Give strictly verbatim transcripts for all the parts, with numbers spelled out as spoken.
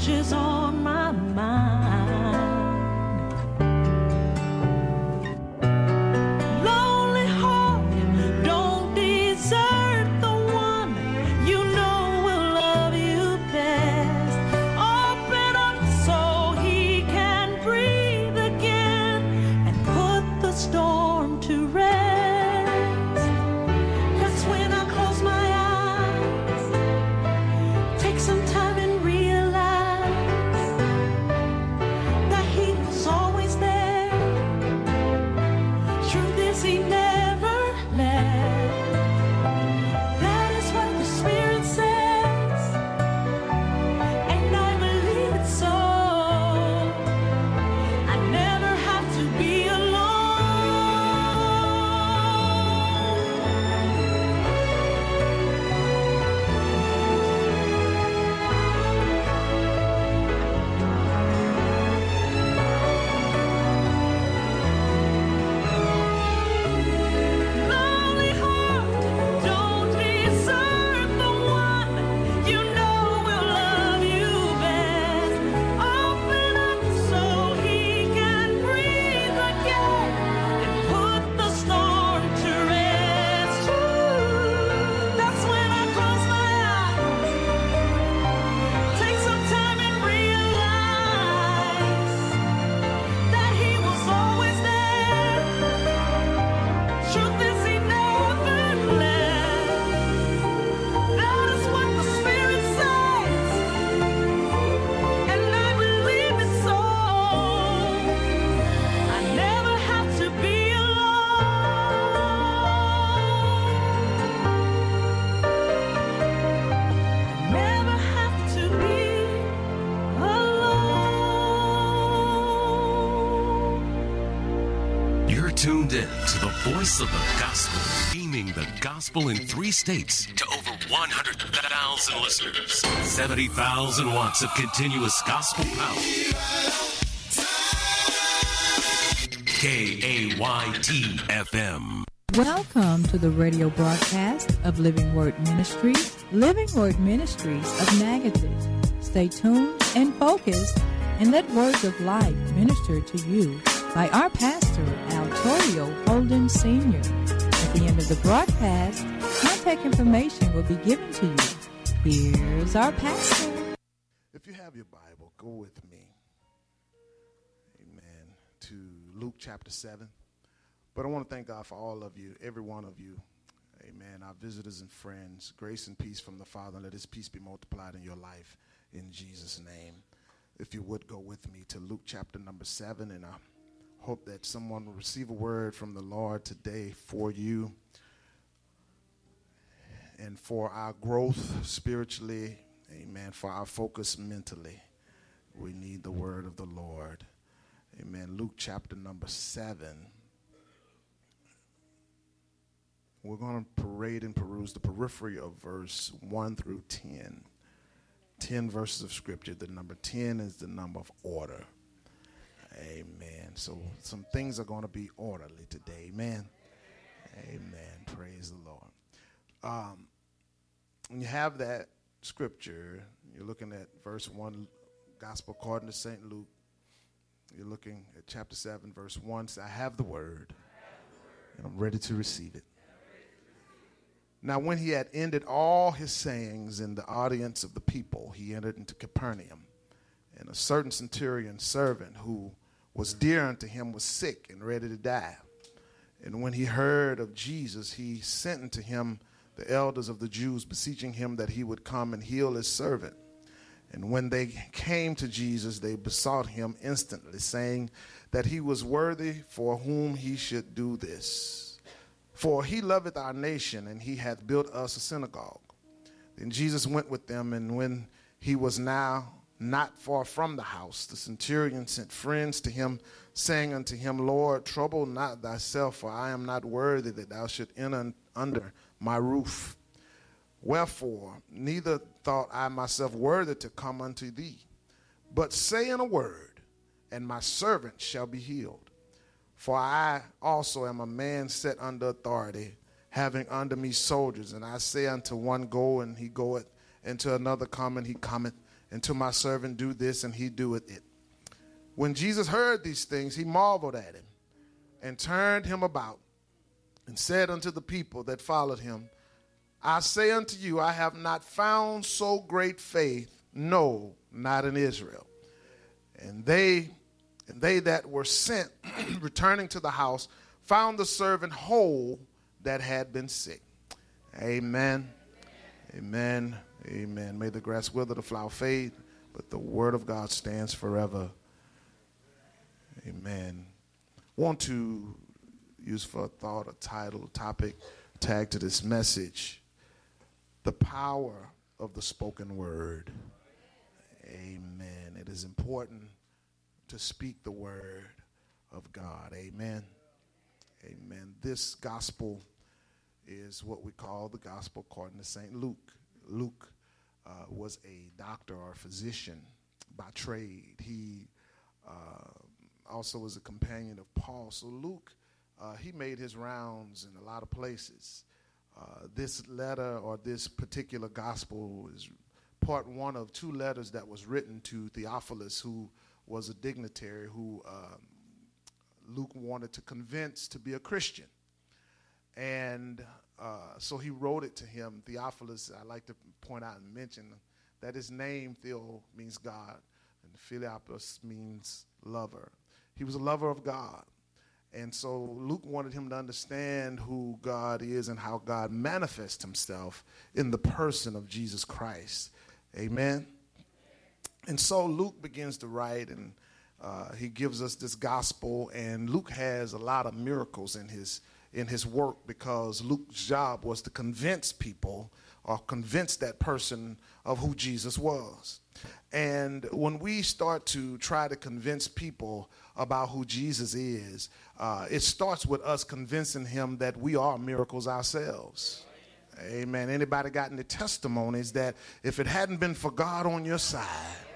much is on my mind. Lonely heart don't desert the one you know will love you best. Open up so he can breathe again and put the storm to rest. 'Cause when I close my eyes, take some time and realize that he was always there. Truth is he never left. That is what the Spirit says, and I believe it so. I never have to be alone. Lonely heart, don't desert the one you know will love you best. Open up so he can breathe again and put the storm to rest. That's when I close my eyes, take some time and realize that he was always there. Truth is he never left. That is what the Spirit says, and I believe it so. I never have to be alone. Never have to be alone. You're tuned in to the voice of the gospel, beaming the gospel in three states to over one hundred thousand listeners. seventy thousand watts of continuous gospel power. K A Y T F M. Welcome to the radio broadcast of Living Word Ministries, Living Word Ministries of Natchitoches. Stay tuned and focused and let words of life minister to you by our pastor, Altorio Holden Senior At the end of the broadcast, contact information will be given to you. Here's our pastor. If you have your Bible, go with me, amen, to Luke chapter seven. But I want to thank God for all of you, every one of you, amen, our visitors and friends. Grace and peace from the Father, and let his peace be multiplied in your life in Jesus' name. If you would go with me to Luke chapter number seven, and I hope that someone will receive a word from the Lord today for you and for our growth spiritually, amen, for our focus mentally. We need the word of the Lord. Amen. Luke chapter number seven. We're going to parade and peruse the periphery of verse one through ten. ten verses of scripture. The number ten is the number of order. Amen. So some things are going to be orderly today. Amen. Amen. Praise the Lord. Um, when you have that scripture, you're looking at verse one, Gospel according to Saint Luke. You're looking at chapter seven, verse one. Say, I have the word, and I'm ready to receive it. Now, when he had ended all his sayings in the audience of the people, he entered into Capernaum. And a certain centurion servant who was dear unto him was sick and ready to die. And when he heard of Jesus, he sent unto him the elders of the Jews, beseeching him that he would come and heal his servant. And when they came to Jesus, they besought him instantly, saying that he was worthy for whom he should do this. For he loveth our nation, and he hath built us a synagogue. Then Jesus went with them, and when he was now not far from the house, the centurion sent friends to him, saying unto him, Lord, trouble not thyself, for I am not worthy that thou should enter under my roof. Wherefore, neither thought I myself worthy to come unto thee, but say in a word, and my servant shall be healed. For I also am a man set under authority, having under me soldiers. And I say unto one, go, and he goeth, and to another, come, and he cometh, and to my servant do this, and he doeth it. When Jesus heard these things, he marveled at him and turned him about and said unto the people that followed him, I say unto you, I have not found so great faith, no, not in Israel. And they, and they that were sent, returning to the house, found the servant whole that had been sick. Amen. Amen. Amen. May the grass wither, the flower fade, but the word of God stands forever. Amen. Want to use for a thought, a title, a topic, tag to this message: the power of the spoken word. Amen. It is important to speak the word of God. Amen. Amen. This gospel is what we call the gospel according to Saint Luke. Luke uh, was a doctor or a physician by trade. He uh, also was a companion of Paul. So Luke, uh, he made his rounds in a lot of places. Uh, this letter or this particular gospel is part one of two letters that was written to Theophilus, who was a dignitary who um, Luke wanted to convince to be a Christian. And uh, so he wrote it to him. Theophilus, I like to point out and mention that his name, Theo, means God, and Philippus means lover. He was a lover of God. And so Luke wanted him to understand who God is and how God manifests himself in the person of Jesus Christ. Amen. And so Luke begins to write, and uh, he gives us this gospel. And Luke has a lot of miracles in his in his work, because Luke's job was to convince people or convince that person of who Jesus was. And when we start to try to convince people about who Jesus is, uh, it starts with us convincing him that we are miracles ourselves. Amen. Anybody got any testimonies that if it hadn't been for God on your side,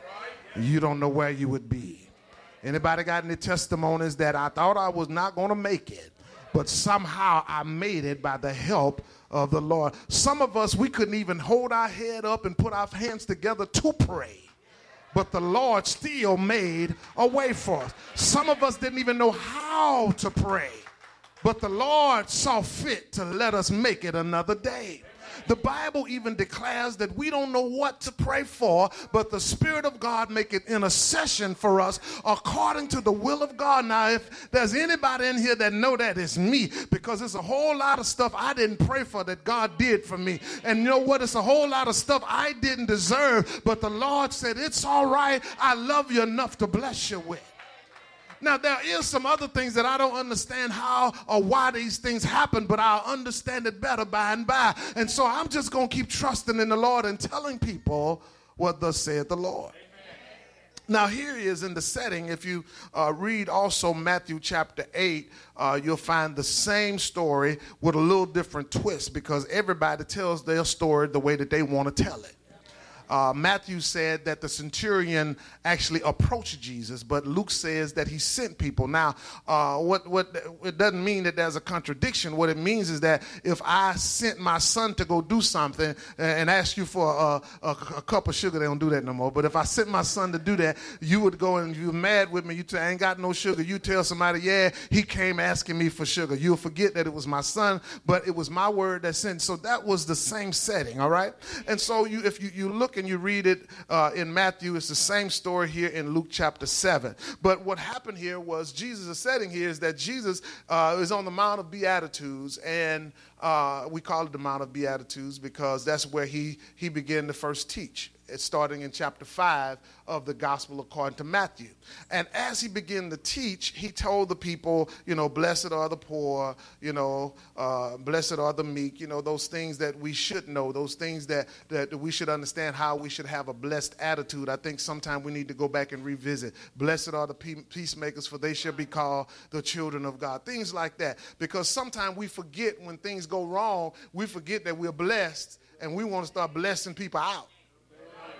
you don't know where you would be? Anybody got any testimonies that I thought I was not going to make it, but somehow I made it by the help of the Lord? Some of us, we couldn't even hold our head up and put our hands together to pray, but the Lord still made a way for us. Some of us didn't even know how to pray, but the Lord saw fit to let us make it another day. The Bible even declares that we don't know what to pray for, but the Spirit of God make it intercession for us according to the will of God. Now, if there's anybody in here that know that, it's me, because it's a whole lot of stuff I didn't pray for that God did for me. And you know what? It's a whole lot of stuff I didn't deserve, but the Lord said, it's all right. I love you enough to bless you with. Now, there is some other things that I don't understand how or why these things happen, but I'll understand it better by and by. And so I'm just going to keep trusting in the Lord and telling people what thus saith the Lord. Amen. Now, here he is in the setting. If you uh, read also Matthew chapter eight, uh, you'll find the same story with a little different twist, because everybody tells their story the way that they want to tell it. Uh, Matthew said that the centurion actually approached Jesus, but Luke says that he sent people. Now, uh, what, what it doesn't mean that there's a contradiction. What it means is that if I sent my son to go do something and ask you for a, a, a cup of sugar, they don't do that no more. But if I sent my son to do that, you would go and you're mad with me. You tell, I ain't got no sugar. You tell somebody, yeah, he came asking me for sugar. You'll forget that it was my son, but it was my word that sent. So that was the same setting, all right? And so you, if you, you look and you read it uh, in Matthew, it's the same story here in Luke chapter seven. But what happened here was Jesus' setting here is that Jesus uh, is on the Mount of Beatitudes, and uh, we call it the Mount of Beatitudes because that's where he, he began to first teach. It's starting in chapter five of the gospel according to Matthew. And as he began to teach, he told the people, you know, blessed are the poor, you know, uh, blessed are the meek, you know, those things that we should know, those things that, that we should understand how we should have a blessed attitude. I think sometime we need to go back and revisit. Blessed are the peacemakers, for they shall be called the children of God. Things like that. Because sometimes we forget when things go wrong, we forget that we're blessed, and we want to start blessing people out.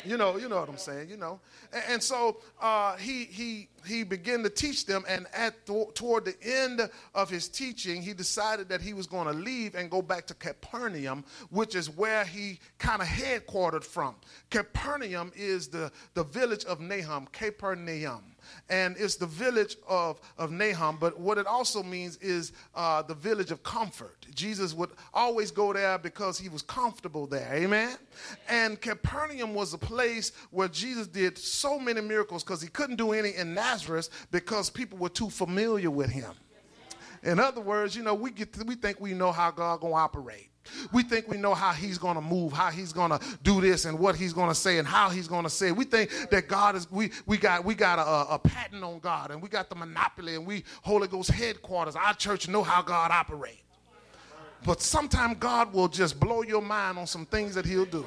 You know, you know what I'm saying, you know. And, and so uh, he he he began to teach them, and at th- toward the end of his teaching, he decided that he was going to leave and go back to Capernaum, which is where he kind of headquartered from. Capernaum is the, the village of Nahum, Capernaum. And it's the village of, of Nahum, but what it also means is uh, the village of comfort. Jesus would always go there because he was comfortable there, amen? And Capernaum was a place where Jesus did so many miracles because he couldn't do any in Nazareth because people were too familiar with him. In other words, you know, we get to, we think we know how God gonna operate. We think we know how he's going to move, how he's going to do this and what he's going to say and how he's going to say it. We think that God is, we, we got, we got a, a patent on God, and we got the monopoly, and we Holy Ghost headquarters. Our church know how God operates. But sometimes God will just blow your mind on some things that he'll do.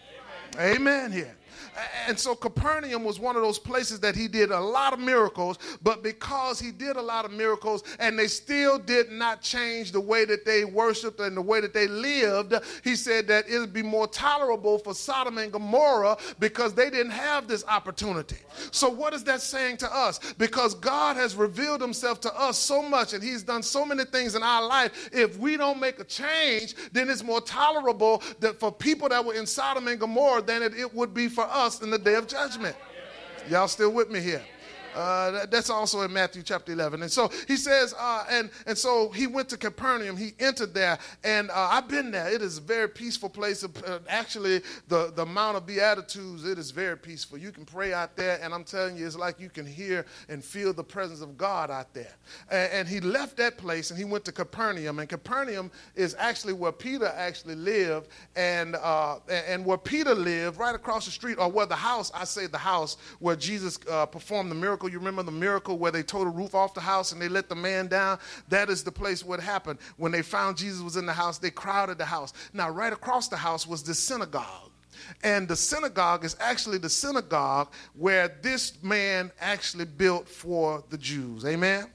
Amen here. And so Capernaum was one of those places that he did a lot of miracles, but because he did a lot of miracles and they still did not change the way that they worshiped and the way that they lived, he said that it would be more tolerable for Sodom and Gomorrah because they didn't have this opportunity. So what is that saying to us? Because God has revealed himself to us so much and he's done so many things in our life, if we don't make a change, then it's more tolerable that for people that were in Sodom and Gomorrah than it, it would be for us in the day of judgment. Y'all still with me here? Uh, that, that's also in Matthew chapter eleven. And so he says, uh, and, and so he went to Capernaum. He entered there, and uh, I've been there. It is a very peaceful place. Uh, actually, the, the Mount of Beatitudes, it is very peaceful. You can pray out there, and I'm telling you, it's like you can hear and feel the presence of God out there. And, and he left that place, and he went to Capernaum. And Capernaum is actually where Peter actually lived, and, uh, and where Peter lived, right across the street, or where the house, I say the house, where Jesus uh, performed the miracle. You remember the miracle where they tore the roof off the house and they let the man down? That is the place where it happened. When they found Jesus was in the house, they crowded the house. Now, right across the house was the synagogue. And the synagogue is actually the synagogue where this man actually built for the Jews. Amen?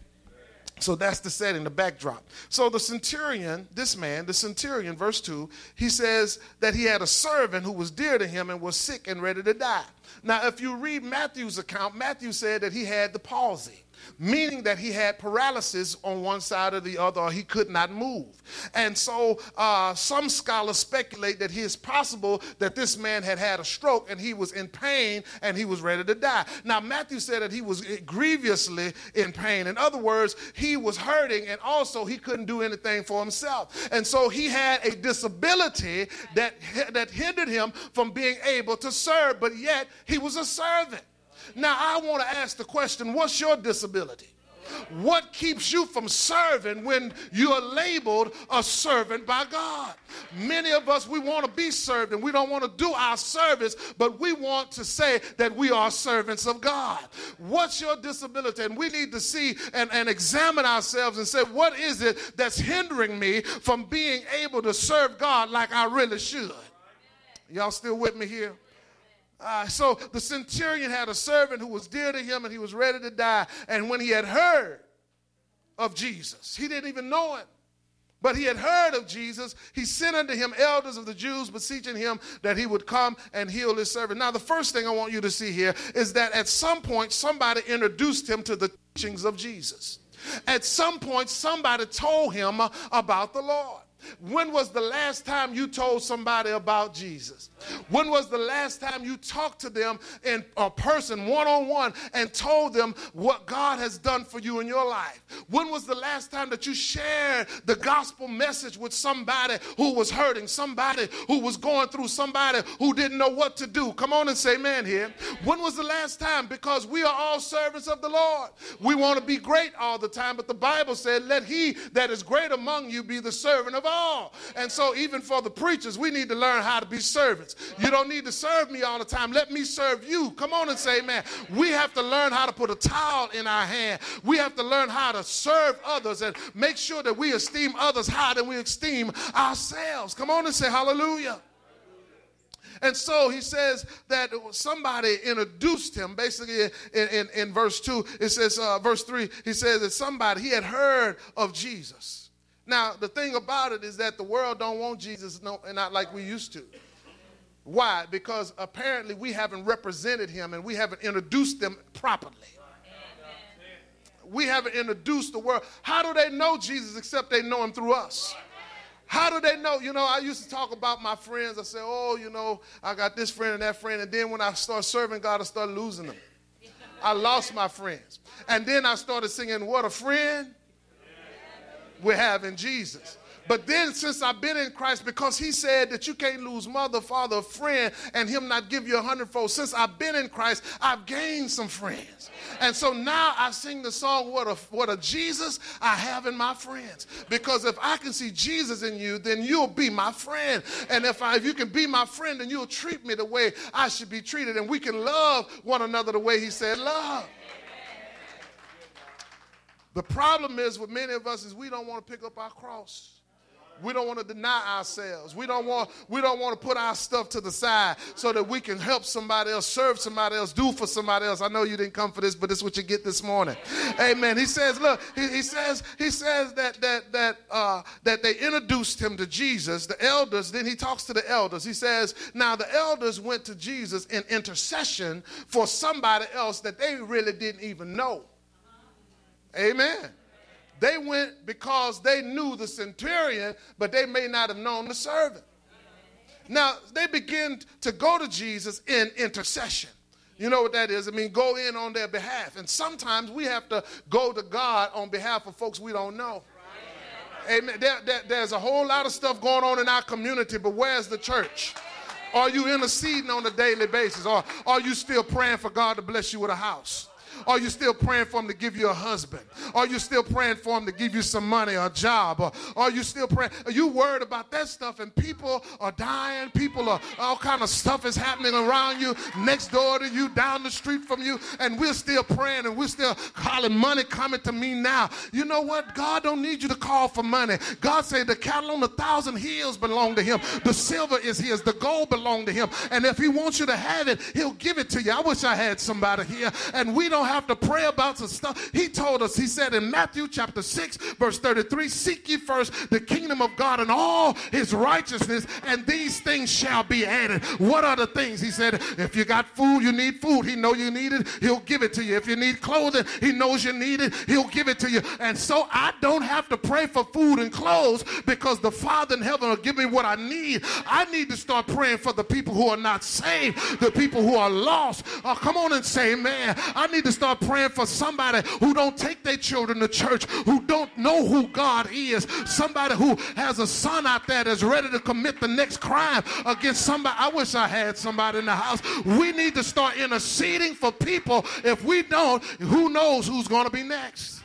So that's the setting, the backdrop. So the centurion, this man, the centurion, verse two, he says that he had a servant who was dear to him and was sick and ready to die. Now, if you read Matthew's account, Matthew said that he had the palsy, meaning that he had paralysis on one side or the other, or he could not move. And so uh, some scholars speculate that it is possible that this man had had a stroke and he was in pain and he was ready to die. Now, Matthew said that he was grievously in pain. In other words, he was hurting and also he couldn't do anything for himself. And so he had a disability that, that hindered him from being able to serve, but yet he was a servant. Now, I want to ask the question, what's your disability? What keeps you from serving when you're labeled a servant by God? Many of us, we want to be served and we don't want to do our service, but we want to say that we are servants of God. What's your disability? And we need to see and, and examine ourselves and say, what is it that's hindering me from being able to serve God like I really should? Y'all still with me here? Uh, so the centurion had a servant who was dear to him and he was ready to die. And when he had heard of Jesus, he didn't even know him, but he had heard of Jesus, he sent unto him elders of the Jews, beseeching him that he would come and heal his servant. Now, the first thing I want you to see here is that at some point, somebody introduced him to the teachings of Jesus. At some point, somebody told him about the Lord. When was the last time you told somebody about Jesus? When was the last time you talked to them in a person one-on-one and told them what God has done for you in your life? When was the last time that you shared the gospel message with somebody who was hurting, somebody who was going through, somebody who didn't know what to do? Come on and say amen here. When was the last time? Because we are all servants of the Lord. We want to be great all the time, but the Bible said, let he that is great among you be the servant of all. And so even for the preachers, we need to learn how to be servants. You don't need to serve me all the time. Let me serve you. Come on and say amen. We have to learn how to put a towel in our hand. We have to learn how to serve others and make sure that we esteem others higher than we esteem ourselves. Come on and say hallelujah. And so he says that somebody introduced him. Basically, in, in, in verse two, it says, uh, verse three, he says that somebody, he had heard of Jesus. Now, the thing about it is that the world don't want Jesus, no, not like we used to. Why? Because apparently we haven't represented him and we haven't introduced them properly. We haven't introduced the world. How do they know Jesus except they know him through us? How do they know? You know, I used to talk about my friends. I say, oh, you know, I got this friend and that friend. And then when I start serving God, I start losing them. I lost my friends. And then I started singing, what a friend we have in Jesus. But then since I've been in Christ, because he said that you can't lose mother, father, friend, and him not give you a hundredfold. Since I've been in Christ, I've gained some friends. And so now I sing the song, what a, what a Jesus I have in my friends. Because if I can see Jesus in you, then you'll be my friend. And if, I, if you can be my friend, then you'll treat me the way I should be treated. And we can love one another the way he said love. The problem is with many of us is we don't want to pick up our cross. We don't want to deny ourselves. We don't want, we don't want to put our stuff to the side so that we can help somebody else, serve somebody else, do for somebody else. I know you didn't come for this, but this is what you get this morning. Amen. He says, look, he, he says, he says that that that uh, that they introduced him to Jesus, the elders. Then he talks to the elders. He says, now the elders went to Jesus in intercession for somebody else that they really didn't even know. Amen. They went because they knew the centurion, but they may not have known the servant. Now, they begin to go to Jesus in intercession. You know what that is? I mean, go in on their behalf. And sometimes we have to go to God on behalf of folks we don't know. Amen. There, there, there's a whole lot of stuff going on in our community, but where's the church? Are you interceding on a daily basis? Or are you still praying for God to bless you with a house? Are you still praying for him to give you a husband? Are you still praying for him to give you some money or a job? Or are you still praying? Are you worried about that stuff? And people are dying. People are, all kind of stuff is happening around you, next door to you, down the street from you. And we're still praying and we're still calling money coming to me now. You know what? God don't need you to call for money. God said the cattle on a thousand hills belong to him. The silver is his. The gold belong to him. And if he wants you to have it, he'll give it to you. I wish I had somebody here. And we don't have to pray about some stuff. He told us, he said in Matthew chapter six, verse thirty-three, seek ye first the kingdom of God and all his righteousness, and these things shall be added. What are the things? He said, if you got food, you need food. He know you need it. He'll give it to you. If you need clothing, he knows you need it. He'll give it to you. And so I don't have to pray for food and clothes because the Father in heaven will give me what I need. I need to start praying for the people who are not saved, the people who are lost. Oh, come on and say, man, I need to start praying for somebody who don't take their children to church, who don't know who God is, somebody who has a son out there that's ready to commit the next crime against somebody. I wish I had somebody in the house. We need to start interceding for people. If we don't, who knows who's going to be next?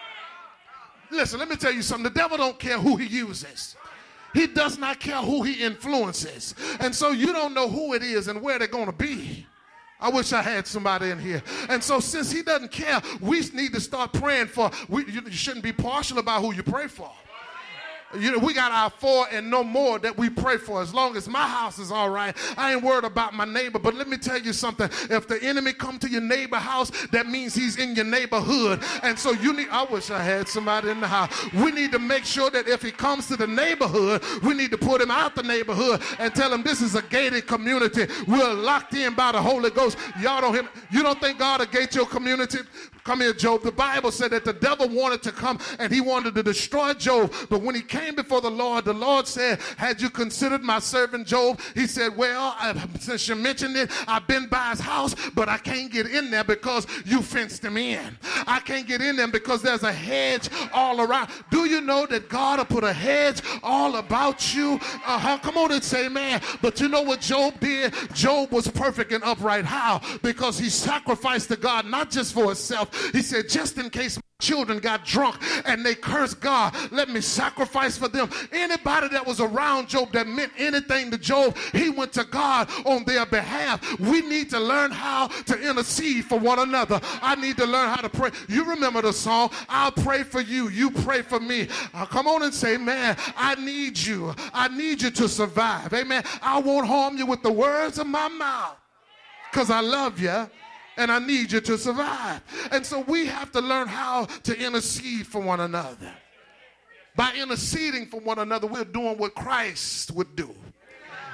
Listen, let me tell you something. The devil don't care who he uses. He does not care who he influences. And so you don't know who it is and where they're going to be. I wish I had somebody in here. And so since he doesn't care, we need to start praying for, we, you, you shouldn't be partial about who you pray for. You know, we got our four and no more that we pray for. As long as my house is all right, I ain't worried about my neighbor. But let me tell you something. If the enemy come to your neighbor house, that means he's in your neighborhood. And so you need, I wish I had somebody in the house. We need to make sure that if he comes to the neighborhood, we need to put him out the neighborhood and tell him this is a gated community. We're locked in by the Holy Ghost. Y'all don't hear, you don't think God will gate your community? Come here, Job. The Bible said that the devil wanted to come and he wanted to destroy Job. But when he came before the Lord, the Lord said, had you considered my servant Job? He said, well, I, since you mentioned it, I've been by his house, but I can't get in there because you fenced him in. I can't get in there because there's a hedge all around. Do you know that God will put a hedge all about you? Uh-huh. Come on and say, man. But you know what Job did? Job was perfect and upright. How? Because he sacrificed to God, not just for himself. He said, just in case my children got drunk and they cursed God, let me sacrifice for them. Anybody that was around Job that meant anything to Job, he went to God on their behalf. We need to learn how to intercede for one another. I need to learn how to pray. You remember the song, I'll pray for you, you pray for me. Uh, come on and say, man, I need you. I need you to survive. Amen. I won't harm you with the words of my mouth because I love you. And I need you to survive. And so we have to learn how to intercede for one another. By interceding for one another, we're doing what Christ would do.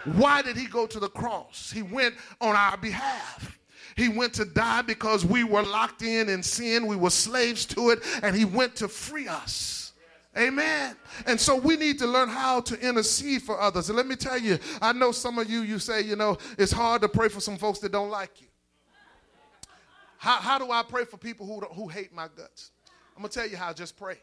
Why did he go to the cross? He went on our behalf. He went to die because we were locked in in sin. We were slaves to it, and he went to free us. Amen. And so we need to learn how to intercede for others. And let me tell you, I know some of you, you say, you know, it's hard to pray for some folks that don't like you. How, how do I pray for people who, who hate my guts? I'm going to tell you how. Just pray.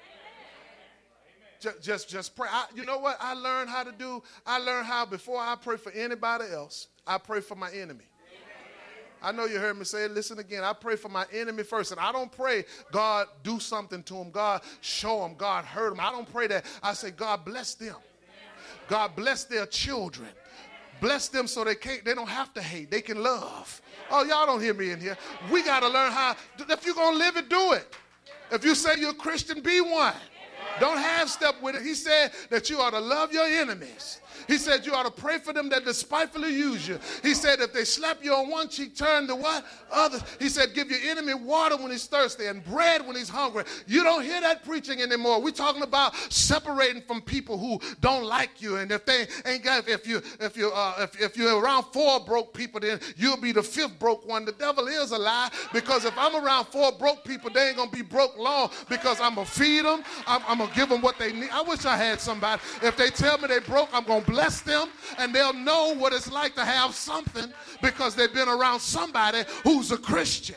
Just, just, just pray. I, you know what I learned how to do? I learned how before I pray for anybody else, I pray for my enemy. I know you heard me say it. Listen again. I pray for my enemy first. And I don't pray, God, do something to him. God, show him. God, hurt him. I don't pray that. I say, God, bless them. God, bless their children. Bless them so they can't, they don't have to hate. They can love. Oh, y'all don't hear me in here. We got to learn how. If you're going to live it, do it. If you say you're a Christian, be one. Don't half step with it. He said that you ought to love your enemies. He said you ought to pray for them that despitefully use you. He said if they slap you on one cheek, turn to what? Others. He said give your enemy water when he's thirsty and bread when he's hungry. You don't hear that preaching anymore. We're talking about separating from people who don't like you. And if they ain't got, if you if you uh, if, if you're around four broke people, then you'll be the fifth broke one. The devil is a lie, because if I'm around four broke people, they ain't gonna be broke long, because I'm gonna feed them. I'm, I'm gonna give them what they need. I wish I had somebody. If they tell me they broke, I'm gonna bless them, and they'll know what it's like to have something because they've been around somebody who's a Christian.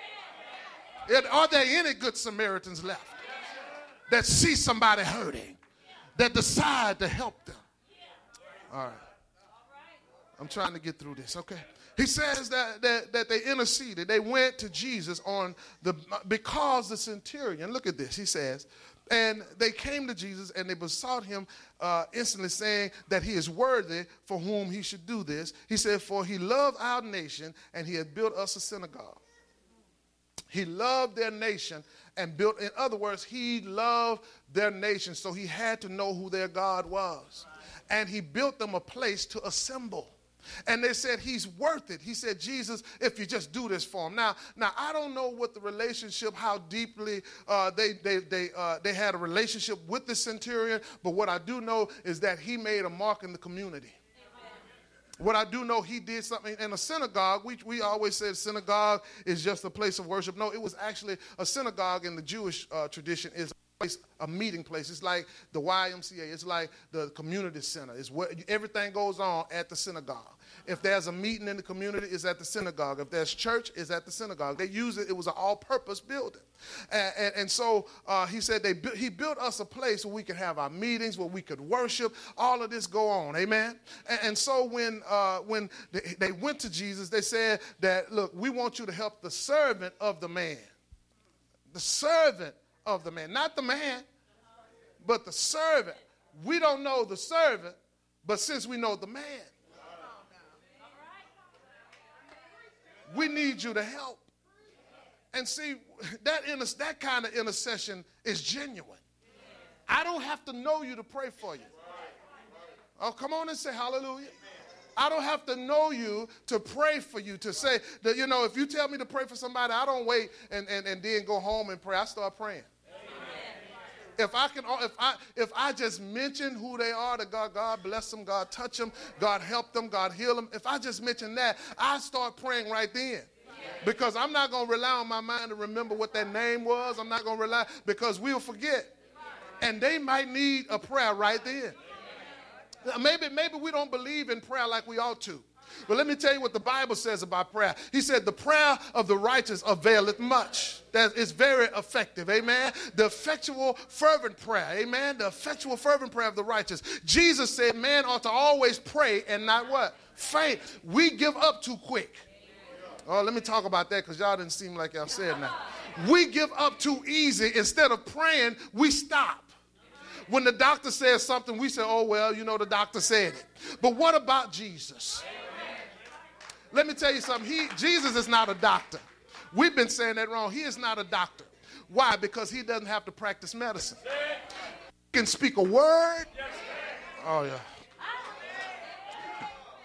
It, are there any good Samaritans left that see somebody hurting, that decide to help them? All right. I'm trying to get through this, okay? He says that, that, that they interceded. They went to Jesus on the, because the centurion, look at this, he says, and they came to Jesus and they besought him uh, instantly, saying that he is worthy for whom he should do this. He said, for he loved our nation and he had built us a synagogue. He loved their nation and built, in other words, he loved their nation, so he had to know who their God was. And he built them a place to assemble. And they said, he's worth it. He said, Jesus, if you just do this for him. Now, now I don't know what the relationship, how deeply uh, they, they, they, uh, they had a relationship with the centurion, but what I do know is that he made a mark in the community. What I do know, he did something in a synagogue. We, we always said synagogue is just a place of worship. No, it was actually a synagogue in the Jewish uh, tradition is place, a meeting place. It's like the Y M C A. It's like the community center. It's where everything goes on at the synagogue. If there's a meeting in the community, it's at the synagogue. If there's church, it's at the synagogue. They use it. It was an all-purpose building. And, and, and so uh, he said they bu- he built us a place where we could have our meetings, where we could worship, all of this go on. Amen? And, and so when, uh, when they, they went to Jesus, they said that, look, we want you to help the servant of the man. The servant of the man. Not the man, but the servant. We don't know the servant, but since we know the man, we need you to help. And see, that, inter- that kind of intercession is genuine. I don't have to know you to pray for you. Oh, come on and say hallelujah. I don't have to know you to pray for you, to say that, you know, if you tell me to pray for somebody, I don't wait and, and, and then go home and pray. I start praying. If I can, if I if I just mention who they are to God, God bless them, God touch them, God help them, God heal them. If I just mention that, I start praying right then. Because I'm not going to rely on my mind to remember what that name was. I'm not going to rely, because we'll forget. And they might need a prayer right then. Maybe, maybe we don't believe in prayer like we ought to. But let me tell you what the Bible says about prayer. He said the prayer of the righteous availeth much. That is very effective, amen. The effectual fervent prayer, amen. The effectual fervent prayer of the righteous. Jesus said man ought to always pray and not what? Faint. We give up too quick. Oh, let me talk about that, because y'all didn't seem like y'all said now. We give up too easy. Instead of praying, we stop. When the doctor says something, we say, oh, well, you know, the doctor said it. But what about Jesus? Let me tell you something. He, Jesus is not a doctor. We've been saying that wrong. He is not a doctor. Why? Because he doesn't have to practice medicine. He can speak a word. Oh, yeah.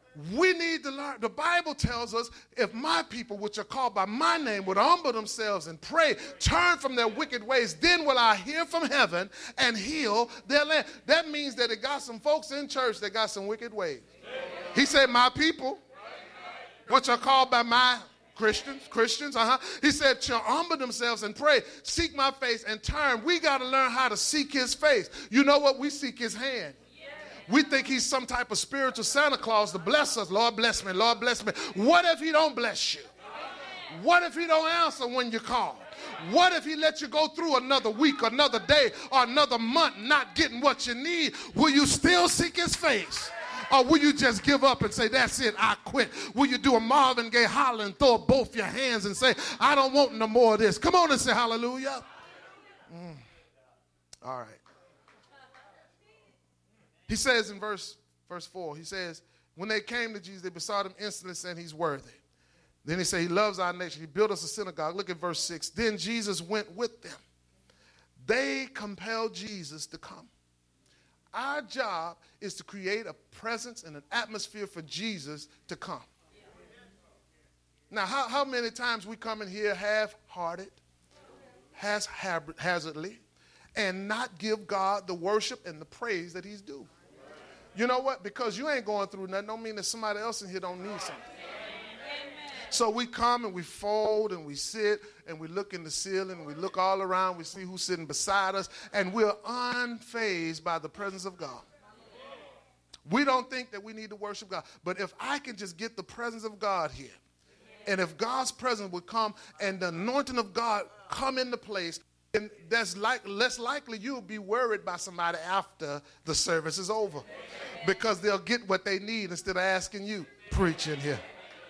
We need to learn. The Bible tells us, if my people, which are called by my name, would humble themselves and pray, turn from their wicked ways, then will I hear from heaven and heal their land. That means that it got some folks in church that got some wicked ways. He said, my people, which are called by my Christians, Christians, uh-huh. He said, shall humble themselves and pray, seek my face and turn. We got to learn how to seek his face. You know what? We seek his hand. We think he's some type of spiritual Santa Claus to bless us. Lord, bless me. Lord, bless me. What if he don't bless you? What if he don't answer when you call? What if he let you go through another week, another day, or another month not getting what you need? Will you still seek his face? Or will you just give up and say, that's it, I quit? Will you do a Marvin Gaye holler and throw up both your hands and say, I don't want no more of this? Come on and say hallelujah. Mm. All right. He says in verse, verse four, he says, when they came to Jesus, they besought him instantly, saying he's worthy. Then he said he loves our nation. He built us a synagogue. Look at verse six. Then Jesus went with them. They compelled Jesus to come. Our job is to create a presence and an atmosphere for Jesus to come. Now, how, how many times we come in here half-hearted, haphazardly, and not give God the worship and the praise that he's due? You know what? Because you ain't going through nothing don't mean that somebody else in here don't need something. So we come and we fold and we sit and we look in the ceiling and we look all around. We see who's sitting beside us, and we're unfazed by the presence of God. We don't think that we need to worship God. But if I can just get the presence of God here, and if God's presence would come and the anointing of God come into place, and that's like less likely you'll be worried by somebody after the service is over, because they'll get what they need instead of asking you, preach in here.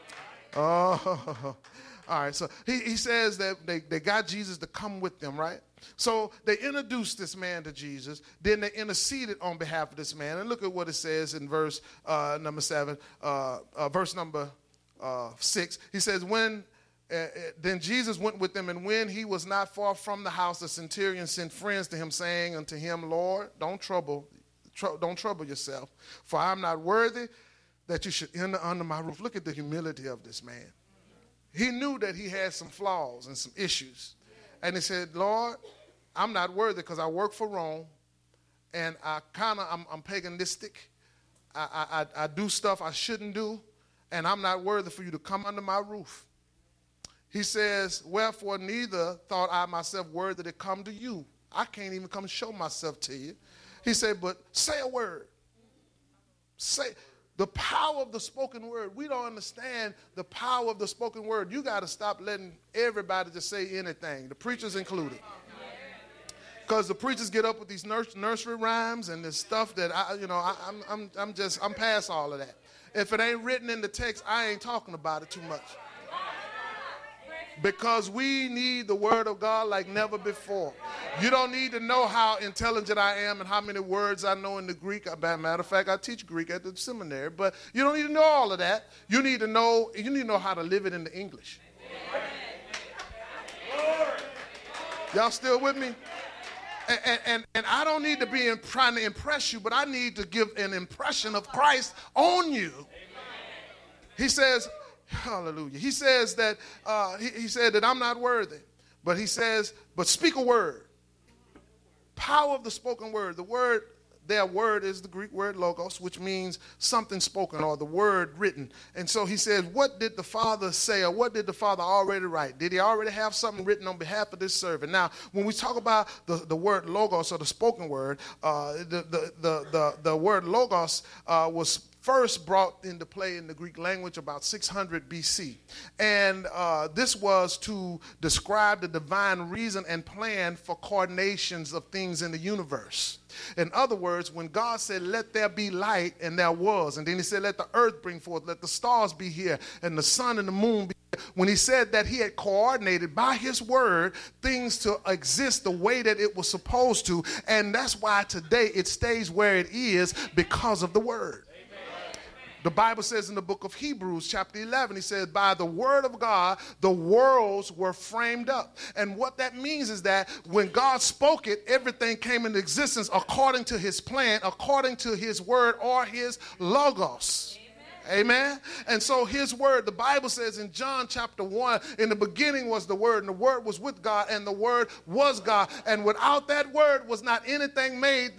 Oh, all right. So he, he says that they, they got Jesus to come with them, right? So they introduced this man to Jesus. Then they interceded on behalf of this man. And look at what it says in verse uh, number seven, uh, uh, verse number uh, six. He says, when Uh, then Jesus went with them, and when he was not far from the house, the centurion sent friends to him, saying unto him, Lord, don't trouble, tr- don't trouble yourself, for I am not worthy that you should enter under my roof. Look at the humility of this man. He knew that he had some flaws and some issues. And he said, Lord, I'm not worthy because I work for Rome, and I kind of, I'm, I'm paganistic. I, I, I do stuff I shouldn't do, and I'm not worthy for you to come under my roof. He says, wherefore neither thought I myself worthy to come to you. I can't even come show myself to you. He said, but say a word. Say the power of the spoken word. We don't understand the power of the spoken word. You got to stop letting everybody just say anything, the preachers included. Because the preachers get up with these nurs- nursery rhymes and this stuff that I, you know, I, I'm, I'm, I'm just, I'm past all of that. If it ain't written in the text, I ain't talking about it too much. Because we need the word of God like never before. You don't need to know how intelligent I am and how many words I know in the Greek. As a matter of fact, I teach Greek at the seminary. But you don't need to know all of that. You need to know, you need to know how to live it in the English. Y'all still with me? And, and, and I don't need to be in, trying to impress you, but I need to give an impression of Christ on you. He says, hallelujah. He says that, uh, he, he said that I'm not worthy. But he says, but speak a word. Power of the spoken word. The word, their word is the Greek word logos, which means something spoken or the word written. And so he says, what did the Father say, or what did the Father already write? Did he already have something written on behalf of this servant? Now, when we talk about the, the word logos or the spoken word, uh, the, the, the, the, the word logos uh, was first brought into play in the Greek language about six hundred B C. And uh, this was to describe the divine reason and plan for coordinations of things in the universe. In other words, when God said, let there be light, and there was, and then he said, let the earth bring forth, let the stars be here, and the sun and the moon be here. When he said that, he had coordinated by his word things to exist the way that it was supposed to, and that's why today it stays where it is because of the word. The Bible says in the book of Hebrews, chapter eleven, he says, by the word of God, the worlds were framed up. And what that means is that when God spoke it, everything came into existence according to his plan, according to his word or his logos. Amen. Amen. And so his word, the Bible says in John chapter one, in the beginning was the word, and the word was with God, and the word was God. And without that word was not anything made